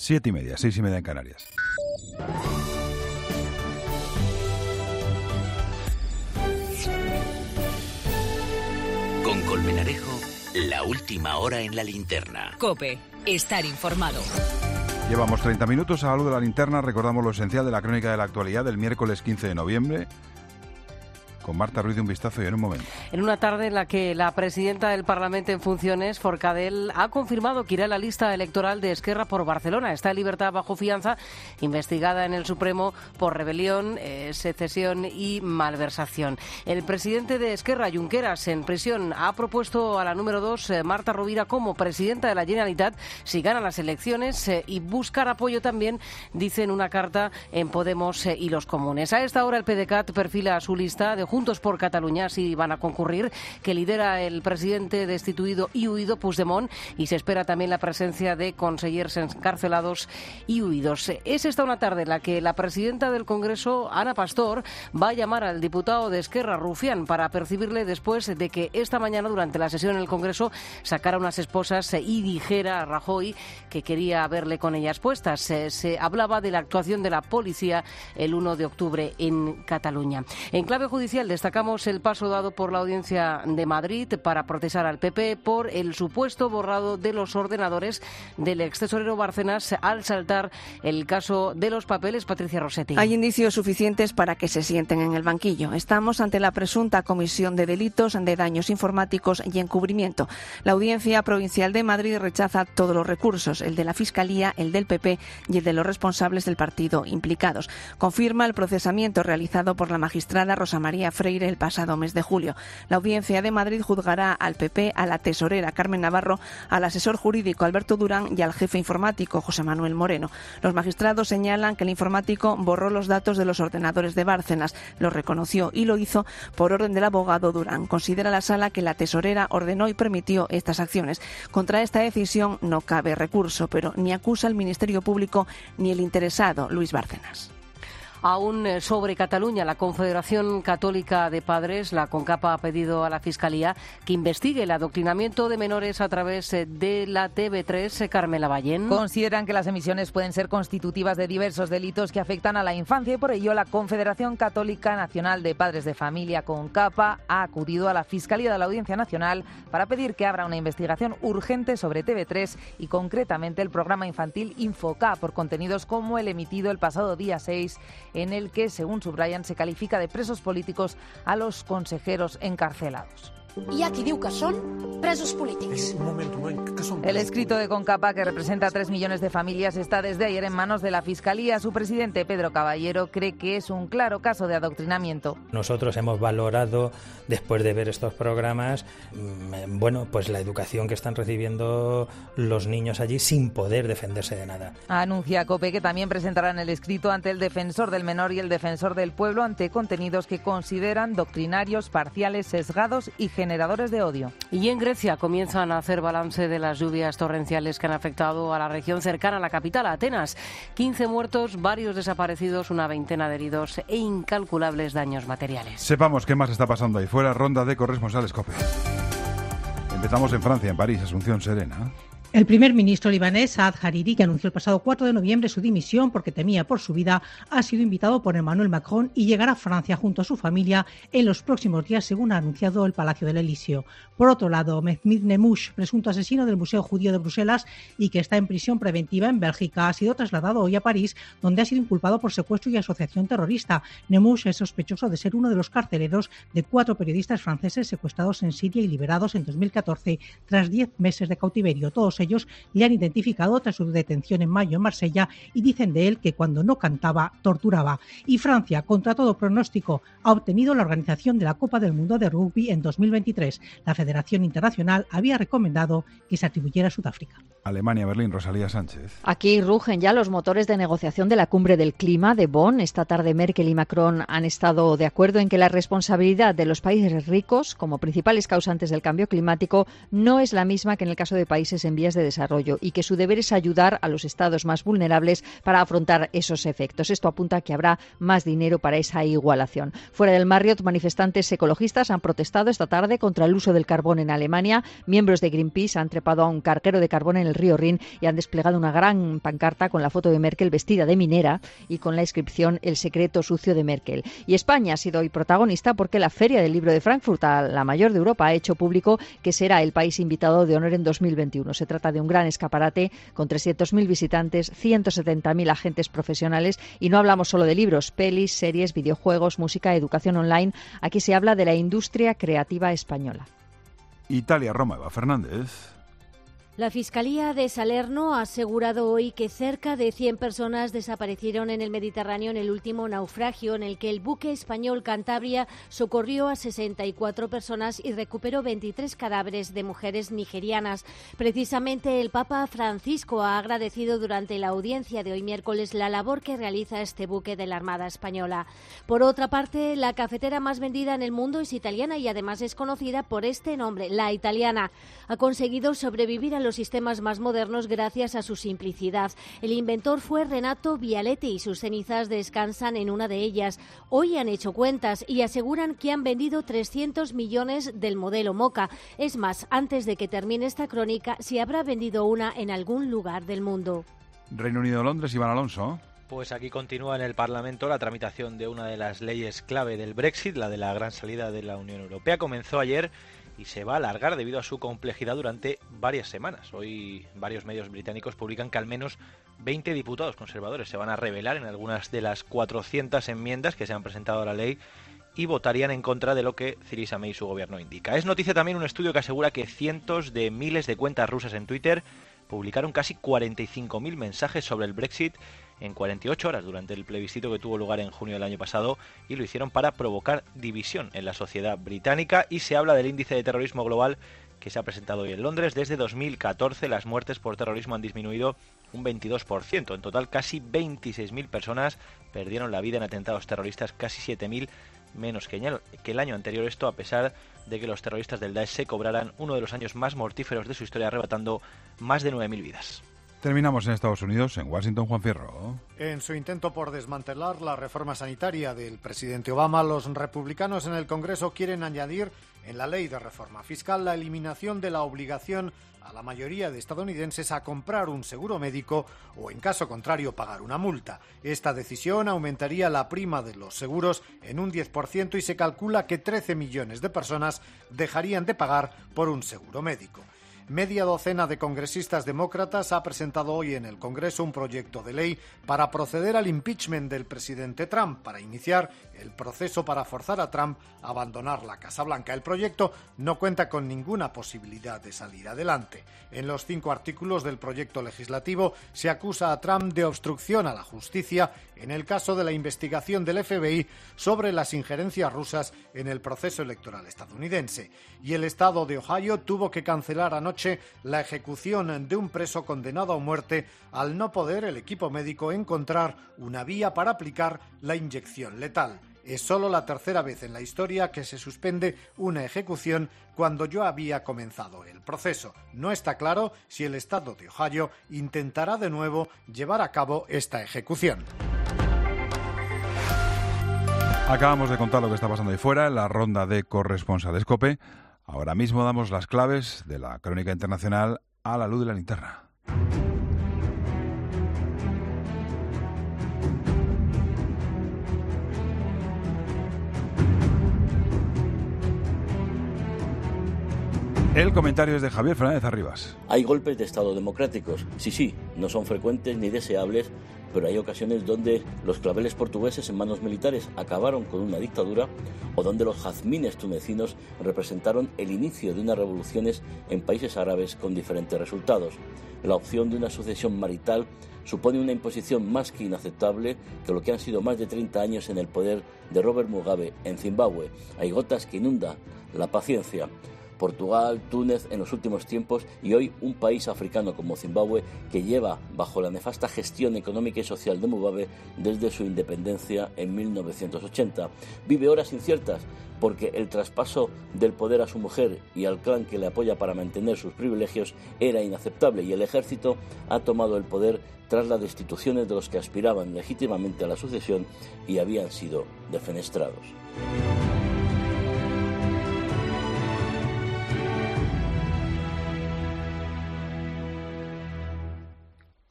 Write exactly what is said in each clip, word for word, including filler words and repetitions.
Siete y media, seis y media en Canarias. Con Colmenarejo, la última hora en la linterna. COPE, estar informado. Llevamos treinta minutos a la luz de la linterna. Recordamos lo esencial de la crónica de la actualidad del miércoles quince de noviembre. Con Marta Ruiz de un vistazo y en un momento. En una tarde en la que la presidenta del Parlamento en funciones, Forcadell, ha confirmado que irá a la lista electoral de Esquerra por Barcelona. Está en libertad bajo fianza, investigada en el Supremo por rebelión, eh, secesión y malversación. El presidente de Esquerra, Junqueras, en prisión, ha propuesto a la número dos, eh, Marta Rovira, como presidenta de la Generalitat si gana las elecciones eh, y buscar apoyo también, dice en una carta, en Podemos eh, y los Comunes. A esta hora el PDeCAT perfila su lista de Juntos por Cataluña, si van a concurrir, que lidera el presidente destituido y huido, Puigdemont, y se espera también la presencia de consellers encarcelados y huidos. Es esta una tarde en la que la presidenta del Congreso, Ana Pastor, va a llamar al diputado de Esquerra, Rufián, para percibirle después de que esta mañana, durante la sesión en el Congreso, sacara unas esposas y dijera a Rajoy que quería verle con ellas puestas. Se, se hablaba de la actuación de la policía el uno de octubre en Cataluña. En clave judicial, destacamos el paso dado por la Audiencia de Madrid para procesar al P P por el supuesto borrado de los ordenadores del ex tesorero Bárcenas al saltar el caso de los papeles. Patricia Rossetti. Hay indicios suficientes para que se sienten en el banquillo. Estamos ante la presunta comisión de delitos de daños informáticos y encubrimiento. La Audiencia Provincial de Madrid rechaza todos los recursos, el de la Fiscalía, el del P P y el de los responsables del partido implicados. Confirma el procesamiento realizado por la magistrada Rosa María Freire el pasado mes de julio. La Audiencia de Madrid juzgará al P P, a la tesorera Carmen Navarro, al asesor jurídico Alberto Durán y al jefe informático José Manuel Moreno. Los magistrados señalan que el informático borró los datos de los ordenadores de Bárcenas, lo reconoció y lo hizo por orden del abogado Durán. Considera la sala que la tesorera ordenó y permitió estas acciones. Contra esta decisión no cabe recurso, pero ni acusa el Ministerio Público ni el interesado, Luis Bárcenas. Aún sobre Cataluña, la Confederación Católica de Padres, la CONCAPA, ha pedido a la Fiscalía que investigue el adoctrinamiento de menores a través de la T V tres. Carmela Ballén. Consideran que las emisiones pueden ser constitutivas de diversos delitos que afectan a la infancia y por ello la Confederación Católica Nacional de Padres de Familia, CONCAPA, ha acudido a la Fiscalía de la Audiencia Nacional para pedir que abra una investigación urgente sobre T V tres y concretamente el programa infantil Infoca por contenidos como el emitido el pasado día seis, en el que, según subrayan, se califica de presos políticos a los consejeros encarcelados. Hi ha qui diu que són presos polítics. Un momento, un momento, ¿qué son? El escrito de CONCAPA, que representa a tres millones de familias, está desde ayer en manos de la Fiscalía. Su presidente, Pedro Caballero, cree que es un claro caso de adoctrinamiento. Nosotros hemos valorado, después de ver estos programas, bueno, pues la educación que están recibiendo los niños allí sin poder defenderse de nada. Anuncia COPE que también presentarán el escrito ante el defensor del menor y el defensor del pueblo ante contenidos que consideran doctrinarios, parciales, sesgados y generadores de odio. Y en Grecia comienzan a hacer balance de las lluvias torrenciales que han afectado a la región cercana a la capital, a Atenas. quince muertos, varios desaparecidos, una veintena de heridos e incalculables daños materiales. Sepamos qué más está pasando ahí fuera. Ronda de corresponsales COPE. Empezamos en Francia, en París, Asunción Serena. El primer ministro libanés, Saad Hariri, que anunció el pasado cuatro de noviembre su dimisión porque temía por su vida, ha sido invitado por Emmanuel Macron y llegará a Francia junto a su familia en los próximos días, según ha anunciado el Palacio del Elíseo. Por otro lado, Mehmet Nemouche, presunto asesino del Museo Judío de Bruselas y que está en prisión preventiva en Bélgica, ha sido trasladado hoy a París, donde ha sido inculpado por secuestro y asociación terrorista. Nemouche es sospechoso de ser uno de los carceleros de cuatro periodistas franceses secuestrados en Siria y liberados en dos mil catorce tras diez meses de cautiverio. Todos ellos le han identificado tras su detención en mayo en Marsella y dicen de él que cuando no cantaba, torturaba. Y Francia, contra todo pronóstico, ha obtenido la organización de la Copa del Mundo de Rugby en dos mil veintitrés. La Federación Internacional había recomendado que se atribuyera a Sudáfrica. Alemania, Berlín, Rosalía Sánchez. Aquí rugen ya los motores de negociación de la Cumbre del Clima de Bonn. Esta tarde Merkel y Macron han estado de acuerdo en que la responsabilidad de los países ricos como principales causantes del cambio climático no es la misma que en el caso de países en vías de desarrollo y que su deber es ayudar a los estados más vulnerables para afrontar esos efectos. Esto apunta a que habrá más dinero para esa igualación. Fuera del Marriott, manifestantes ecologistas han protestado esta tarde contra el uso del carbón en Alemania. Miembros de Greenpeace han trepado a un carguero de carbón en el río Rin y han desplegado una gran pancarta con la foto de Merkel vestida de minera y con la inscripción El secreto sucio de Merkel. Y España ha sido hoy protagonista porque la Feria del Libro de Frankfurt, la mayor de Europa, ha hecho público que será el país invitado de honor en dos mil veintiuno. Se trata de un gran escaparate con trescientos mil visitantes, ciento setenta mil agentes profesionales y no hablamos solo de libros, pelis, series, videojuegos, música, educación online. Aquí se habla de la industria creativa española. Italia, Roma, Eva Fernández. La Fiscalía de Salerno ha asegurado hoy que cerca de cien personas desaparecieron en el Mediterráneo en el último naufragio en el que el buque español Cantabria socorrió a sesenta y cuatro personas y recuperó veintitrés cadáveres de mujeres nigerianas. Precisamente el Papa Francisco ha agradecido durante la audiencia de hoy miércoles la labor que realiza este buque de la Armada Española. Por otra parte, la cafetera más vendida en el mundo es italiana y además es conocida por este nombre, La Italiana. Ha conseguido sobrevivir a los sistemas más modernos gracias a su simplicidad. El inventor fue Renato Vialetti y sus cenizas descansan en una de ellas. Hoy han hecho cuentas y aseguran que han vendido trescientos millones del modelo Moka. Es más, antes de que termine esta crónica, se habrá vendido una en algún lugar del mundo. Reino Unido, Londres, Iván Alonso. Pues aquí continúa en el Parlamento la tramitación de una de las leyes clave del Brexit, la de la gran salida de la Unión Europea. Comenzó ayer y se va a alargar debido a su complejidad durante varias semanas. Hoy varios medios británicos publican que al menos veinte diputados conservadores se van a rebelar en algunas de las cuatrocientas enmiendas que se han presentado a la ley y votarían en contra de lo que Theresa May y su gobierno indica. Es noticia también un estudio que asegura que cientos de miles de cuentas rusas en Twitter publicaron casi cuarenta y cinco mil mensajes sobre el Brexit en cuarenta y ocho horas durante el plebiscito que tuvo lugar en junio del año pasado, y lo hicieron para provocar división en la sociedad británica. Y se habla del índice de terrorismo global que se ha presentado hoy en Londres. Desde dos mil catorce las muertes por terrorismo han disminuido un veintidós por ciento. En total casi veintiséis mil personas perdieron la vida en atentados terroristas, casi siete mil menos que el año anterior. Esto a pesar de que los terroristas del Daesh se cobraran uno de los años más mortíferos de su historia, arrebatando más de nueve mil vidas. Terminamos en Estados Unidos, en Washington, Juan Fierro. En su intento por desmantelar la reforma sanitaria del presidente Obama, los republicanos en el Congreso quieren añadir en la ley de reforma fiscal la eliminación de la obligación a la mayoría de estadounidenses a comprar un seguro médico o, en caso contrario, pagar una multa. Esta decisión aumentaría la prima de los seguros en un diez por ciento y se calcula que trece millones de personas dejarían de pagar por un seguro médico. Media docena de congresistas demócratas ha presentado hoy en el Congreso un proyecto de ley para proceder al impeachment del presidente Trump, para iniciar el proceso para forzar a Trump a abandonar la Casa Blanca. El proyecto no cuenta con ninguna posibilidad de salir adelante. En los cinco artículos del proyecto legislativo se acusa a Trump de obstrucción a la justicia en el caso de la investigación del F B I sobre las injerencias rusas en el proceso electoral estadounidense. Y el estado de Ohio tuvo que cancelar anoche la ejecución de un preso condenado a muerte al no poder el equipo médico encontrar una vía para aplicar la inyección letal. Es solo la tercera vez en la historia que se suspende una ejecución cuando ya había comenzado el proceso. No está claro si el estado de Ohio intentará de nuevo llevar a cabo esta ejecución. Acabamos de contar lo que está pasando ahí fuera en la ronda de corresponsales COPE. Ahora mismo damos las claves de la crónica internacional a la luz de la linterna. El comentario es de Javier Fernández Arribas. Hay golpes de Estado democráticos. Sí, sí, no son frecuentes ni deseables, pero hay ocasiones donde los claveles portugueses en manos militares acabaron con una dictadura o donde los jazmines tunecinos representaron el inicio de unas revoluciones en países árabes con diferentes resultados. La opción de una sucesión marital supone una imposición más que inaceptable que lo que han sido más de treinta años en el poder de Robert Mugabe en Zimbabue. Hay gotas que inundan la paciencia. Portugal, Túnez en los últimos tiempos y hoy un país africano como Zimbabue que lleva bajo la nefasta gestión económica y social de Mugabe desde su independencia en mil novecientos ochenta. Vive horas inciertas porque el traspaso del poder a su mujer y al clan que le apoya para mantener sus privilegios era inaceptable y el ejército ha tomado el poder tras las destituciones de los que aspiraban legítimamente a la sucesión y habían sido defenestrados.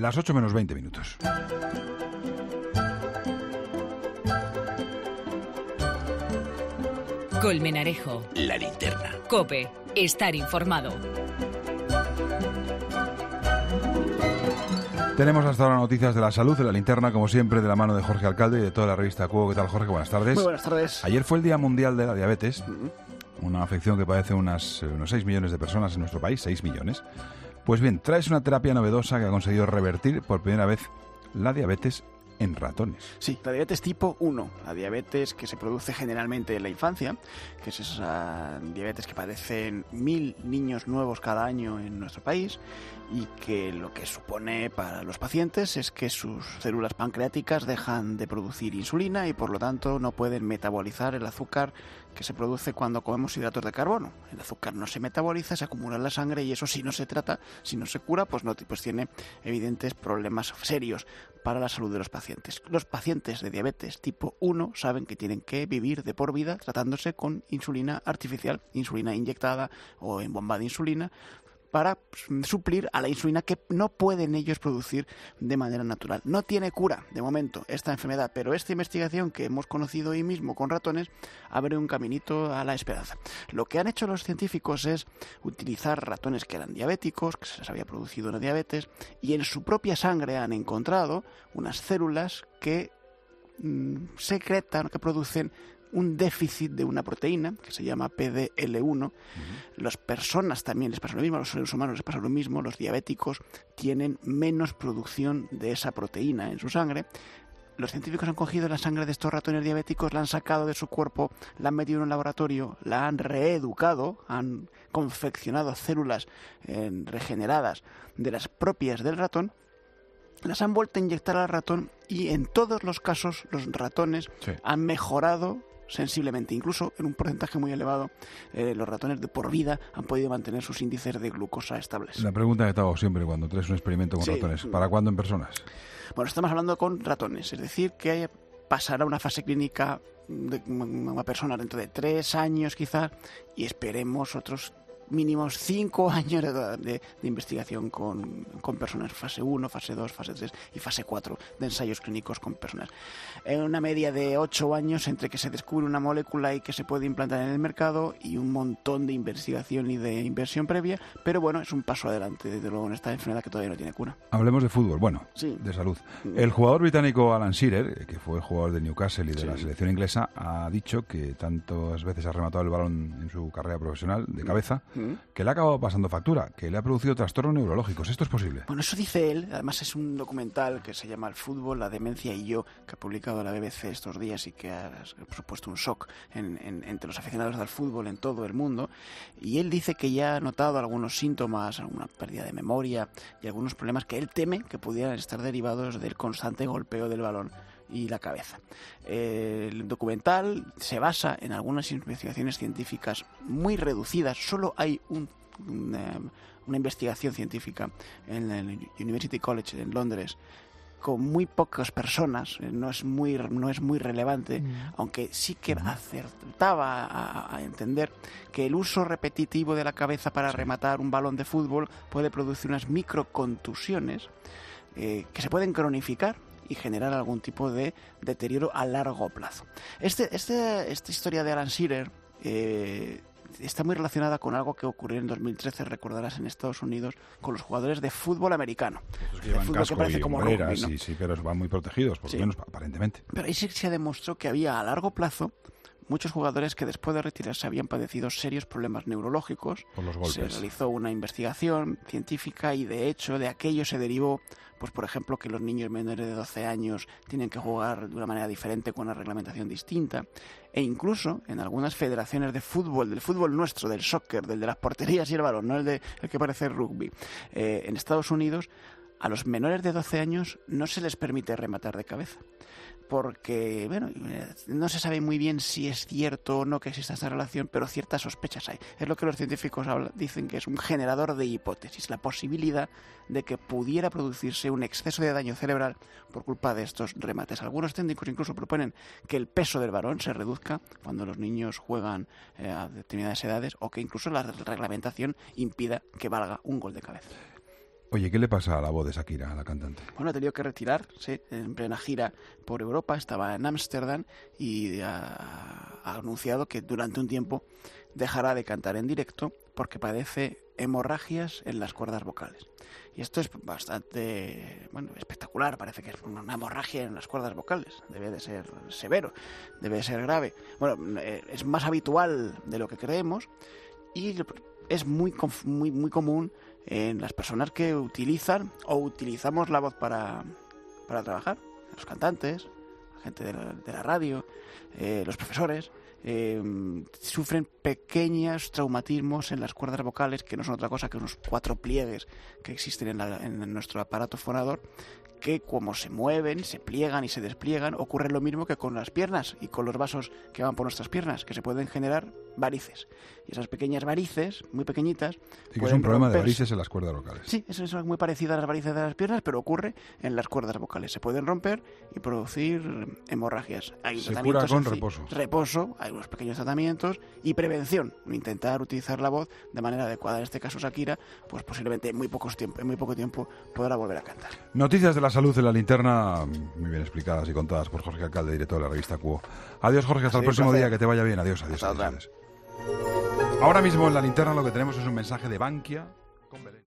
Las ocho menos veinte minutos. Colmenarejo. La linterna. COPE. Estar informado. Tenemos hasta ahora noticias de la salud de la linterna, como siempre, de la mano de Jorge Alcalde y de toda la revista Cuo. ¿Qué tal, Jorge? Buenas tardes. Muy buenas tardes. Ayer fue el Día Mundial de la Diabetes, uh-huh. una afección que padece unas, unos seis millones de personas en nuestro país, seis millones. Pues bien, traes una terapia novedosa que ha conseguido revertir por primera vez la diabetes en ratones. Sí, la diabetes tipo uno, la diabetes que se produce generalmente en la infancia, que es esa diabetes que padecen mil niños nuevos cada año en nuestro país y que lo que supone para los pacientes es que sus células pancreáticas dejan de producir insulina y por lo tanto no pueden metabolizar el azúcar que se produce cuando comemos hidratos de carbono. El azúcar no se metaboliza, se acumula en la sangre y eso, si no se trata, si no se cura, pues no pues tiene evidentes problemas serios para la salud de los pacientes. Los pacientes de diabetes tipo uno saben que tienen que vivir de por vida tratándose con insulina artificial, insulina inyectada o en bomba de insulina, para suplir a la insulina que no pueden ellos producir de manera natural. No tiene cura, de momento, esta enfermedad, pero esta investigación que hemos conocido hoy mismo con ratones abre un caminito a la esperanza. Lo que han hecho los científicos es utilizar ratones que eran diabéticos, que se les había producido una diabetes, y en su propia sangre han encontrado unas células que mmm, secretan, que producen un déficit de una proteína que se llama P D L uno. Uh-huh. Las personas también les pasa lo mismo, a los seres humanos les pasa lo mismo, los diabéticos tienen menos producción de esa proteína en su sangre. Los científicos han cogido la sangre de estos ratones diabéticos, la han sacado de su cuerpo, la han metido en un laboratorio, la han reeducado, han confeccionado células eh, regeneradas de las propias del ratón, las han vuelto a inyectar al ratón y en todos los casos los ratones sí. han mejorado sensiblemente, incluso en un porcentaje muy elevado, eh, los ratones de por vida han podido mantener sus índices de glucosa estables. La pregunta que te hago siempre cuando traes un experimento con sí. ratones, ¿para cuándo en personas? Bueno, estamos hablando con ratones, es decir, que pasará una fase clínica de una persona dentro de tres años quizás y esperemos otros mínimos cinco años de, de, de investigación con, con personas, fase uno, fase dos, fase tres y fase cuatro de ensayos clínicos con personas. En una media de ocho años entre que se descubre una molécula y que se puede implantar en el mercado y un montón de investigación y de inversión previa, pero bueno, es un paso adelante, desde luego, en esta enfermedad que todavía no tiene cura. Hablemos de fútbol, bueno, sí. de salud. El jugador británico Alan Shearer, que fue jugador de Newcastle y de sí. la selección inglesa, ha dicho que tantas veces ha rematado el balón en su carrera profesional de cabeza, mm. que le ha acabado pasando factura, que le ha producido trastornos neurológicos. ¿Esto es posible? Bueno, eso dice él. Además es un documental que se llama El fútbol, la demencia y yo, que ha publicado la B B C estos días y que ha supuesto un shock en, en, entre los aficionados al fútbol en todo el mundo. Y él dice que ya ha notado algunos síntomas, alguna pérdida de memoria y algunos problemas que él teme que pudieran estar derivados del constante golpeo del balón y la cabeza. El documental se basa en algunas investigaciones científicas muy reducidas. Solo hay un, una, una investigación científica en el University College en Londres con muy pocas personas, no es muy, no es muy relevante, mm. aunque sí que acertaba a, a entender que el uso repetitivo de la cabeza para sí. rematar un balón de fútbol puede producir unas microcontusiones eh, que se pueden cronificar y generar algún tipo de deterioro a largo plazo. Este, este, esta historia de Alan Shearer eh, está muy relacionada con algo que ocurrió en dos mil trece, recordarás, en Estados Unidos, con los jugadores de fútbol americano. Esos que llevan casco que parece y como hombreras, rugby, ¿no? sí, sí, pero van muy protegidos, por lo sí. menos aparentemente. Pero ahí sí se demostró que había a largo plazo muchos jugadores que después de retirarse habían padecido serios problemas neurológicos. Por los golpes. Se realizó una investigación científica y de hecho de aquello se derivó, pues por ejemplo, que los niños menores de doce años tienen que jugar de una manera diferente con una reglamentación distinta. E incluso en algunas federaciones de fútbol, del fútbol nuestro, del soccer, del de las porterías y el balón, no el de el que parece el rugby, eh, en Estados Unidos, a los menores de doce años no se les permite rematar de cabeza. Porque, bueno, no se sabe muy bien si es cierto o no que exista esta relación, pero ciertas sospechas hay. Es lo que los científicos hablan, dicen que es un generador de hipótesis, la posibilidad de que pudiera producirse un exceso de daño cerebral por culpa de estos remates. Algunos técnicos incluso proponen que el peso del balón se reduzca cuando los niños juegan eh, a determinadas edades o que incluso la reglamentación impida que valga un gol de cabeza. Oye, ¿qué le pasa a la voz de Shakira, a la cantante? Bueno, ha tenido que retirarse en plena gira por Europa, estaba en Ámsterdam y ha, ha anunciado que durante un tiempo dejará de cantar en directo porque padece hemorragias en las cuerdas vocales. Y esto es bastante, bueno, espectacular, parece que es una hemorragia en las cuerdas vocales, debe de ser severo, debe de ser grave. Bueno, es más habitual de lo que creemos y es muy, muy, muy común en las personas que utilizan o utilizamos la voz para, para trabajar, los cantantes, la gente de la, de la radio, eh, los profesores. Eh, sufren pequeños traumatismos en las cuerdas vocales que no son otra cosa que unos cuatro pliegues que existen en, la, en nuestro aparato fonador, que como se mueven, se pliegan y se despliegan, ocurre lo mismo que con las piernas y con los vasos que van por nuestras piernas, que se pueden generar varices. Y esas pequeñas varices, muy pequeñitas... Sí, que es un problema de varices en las cuerdas vocales. Sí, eso es muy parecido a las varices de las piernas, pero ocurre en las cuerdas vocales. Se pueden romper y producir hemorragias. Hay se cura con reposo. Reposo, hay unos pequeños tratamientos y prevención. Intentar utilizar la voz de manera adecuada. En este caso Shakira, pues posiblemente en muy, pocos tiempo, en muy poco tiempo podrá volver a cantar. Noticias de la salud en la linterna, muy bien explicadas y contadas por Jorge Alcalde, director de la revista Quo. Adiós, Jorge, hasta sí, el próximo placer. día, que te vaya bien. Adiós, adiós, adiós, adiós. Ahora mismo en la linterna lo que tenemos es un mensaje de Bankia con Belén.